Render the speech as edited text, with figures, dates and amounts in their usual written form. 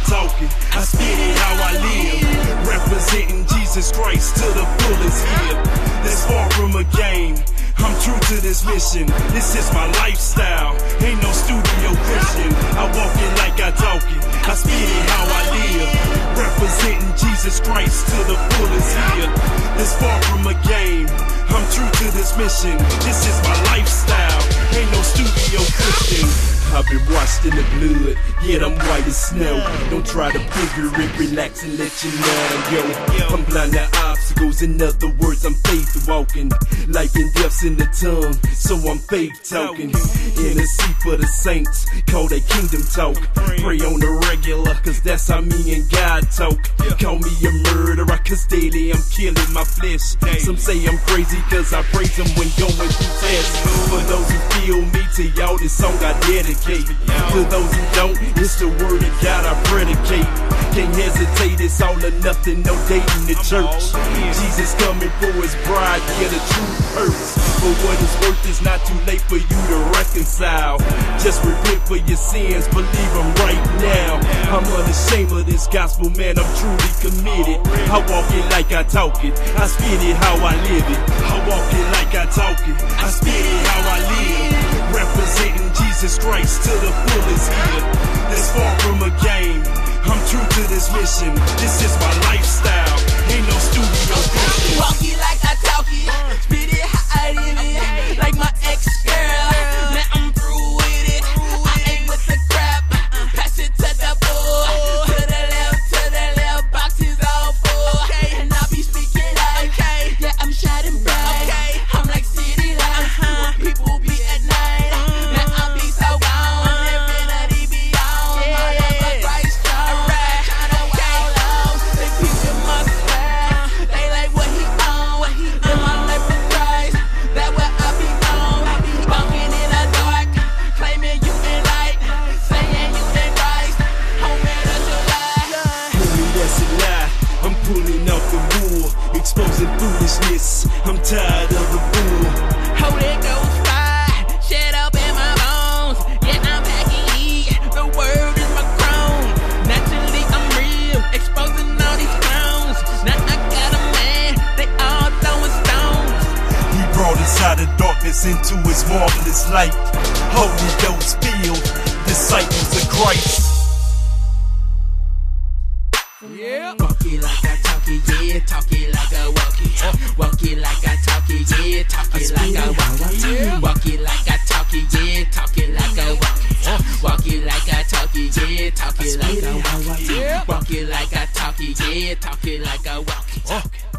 talk it, I spit it how I live. Representing Jesus Christ to the fullest here. This far from a game, I'm true to this mission. This is my lifestyle, ain't no studio Christian. I walk it like I talk it, I spit it how I live. Representing Jesus Christ to the fullest here. This far from a game, I'm true to this mission. This is my lifestyle, ain't no studio Christian. I've been washed in the blood, yet I'm white as snow. Don't try to figure it, relax and let you know, yo. I'm blind to obstacles, in other words, I'm faith walking. Life and death's in the tongue, so I'm faith talking. Intercede for the saints, call that kingdom talk. Pray on the regular, cause that's how me and God talk. Call me a murderer, cause daily I'm killing my flesh. Some say I'm crazy, cause I praise him when going through tests. For those who feel me, to y'all this song I dedicate. To those who don't, it's the word of God I predicate. Can't hesitate, it's all or nothing, no dating the church. Jesus coming for his bride, yeah, the truth hurts. For what it's worth, it's not too late for you to reconcile. Just repent for your sins, believe them right now. I'm unashamed of this gospel, man, I'm truly committed. I walk it like I talk it, I spit it how I live it. I walk it like I talk it, I spit it how I live. Representing Jesus Christ to the fullest here. This far from a game, I'm true to this mission. This is my lifestyle, ain't no studio Christian. Walk it like I talk it, spit it how I live it. Like my ex-girl, now I'm through with it. I ain't with the crap, pass it to the boy. To the left, box is all full. And I be speaking like, yeah, I'm shining bright. I'm like city lights, people be at night. Now I be so gone, infinity beyond. My love for Christ, alright. Tryna wall out, they picture my swag. They like what he on, and my life is Christ. That what I be on, walking in the dark, claiming you in light, saying you in Christ. Homie, that's a lie. Homie, that's a lie. I'm pulling off the wool, exposing foolishness. I'm tired of the bull. Holy Ghost fire, shut up in my bones. Yeah, I'm packing heat, the word is my crown. Naturally, I'm real, exposing all these clowns. Now I got a man, they all throwing stones. He brought us out of darkness into his marvelous light. Holy Ghost filled, disciples of Christ. Yeah. Walk it like I talk it, yeah, talk it like I walk it. Walk it like I talk it, yeah, talk it like I walk it. Walk it like I talk it, yeah, talk it like I walk it. Walk it like I talk it, yeah, talk it like I walk it. Walk it like I talk it, yeah, talk it like I walk it.